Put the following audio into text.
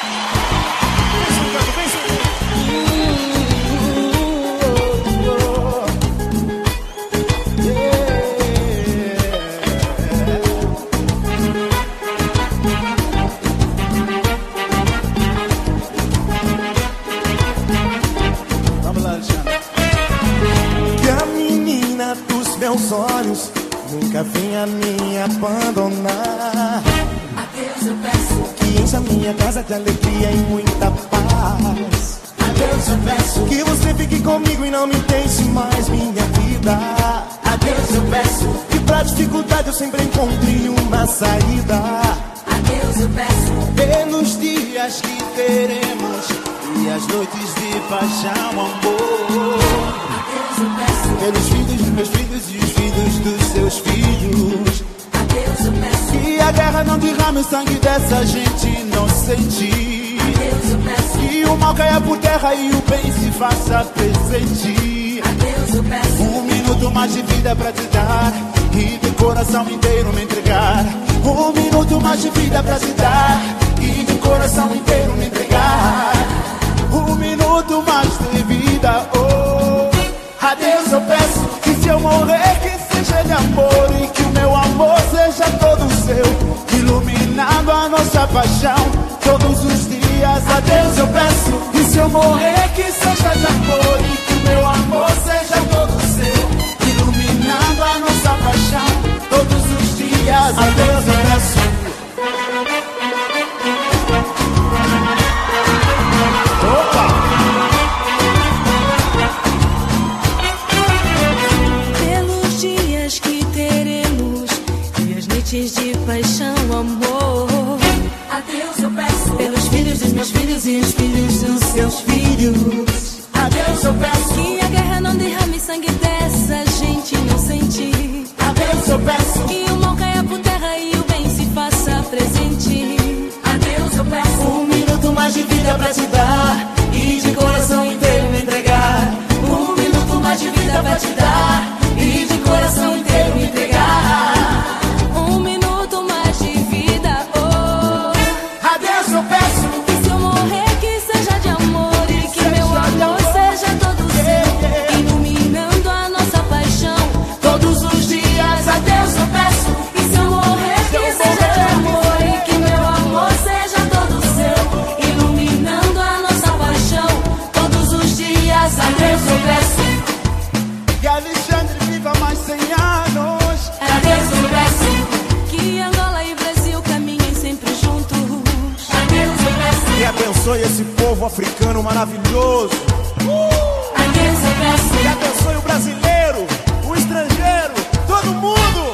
Meus olhos nunca venha me abandonar. A Deus eu peço que encha minha casa de alegria e muita paz. A Deus eu peço que você fique comigo e não me deixe mais minha vida. A Deus eu peço que pra dificuldade eu sempre encontre uma saída. A Deus eu peço pelos dias que teremos e as noites de paixão, amor. A Deus eu peço pelos filhos dos meus filhos e os filhos dos seus filhos. A Deus eu peço que a guerra não derrame o sangue dessa gente inocente. A Deus eu peço que o mal caia por terra e o bem se faça presente. A Deus eu peço minuto mais de vida pra te dar e de coração inteiro me entregar. Minuto mais de vida pra te dar e de coração inteiro me entregar. Minuto mais de vida, oh. A Deus eu peço que se eu morrer que seja de amor e que o meu amor seja todo seu, iluminando a nossa paixão todos os dias. A Deus eu peço que se eu morrer que seja de amor e que o meu amor seja todo seu, iluminando a nossa paixão todos os dias. A Deus eu peço. De paixão, amor. A Deus eu peço pelos filhos dos meus filhos e os filhos dos seus filhos. A Deus eu peço que a guerra não derrame sangue dessa gente inocente. A Deus eu peço que o mal caia por terra e o bem se faça presente. A Deus eu peço minuto mais de vida pra te dar e de coração inteiro me entregar. Minuto mais de vida pra te dar e de coração inteiro me entregar. Abençoe esse povo africano maravilhoso. A Deus eu peço. E abençoe o brasileiro, o estrangeiro, todo mundo.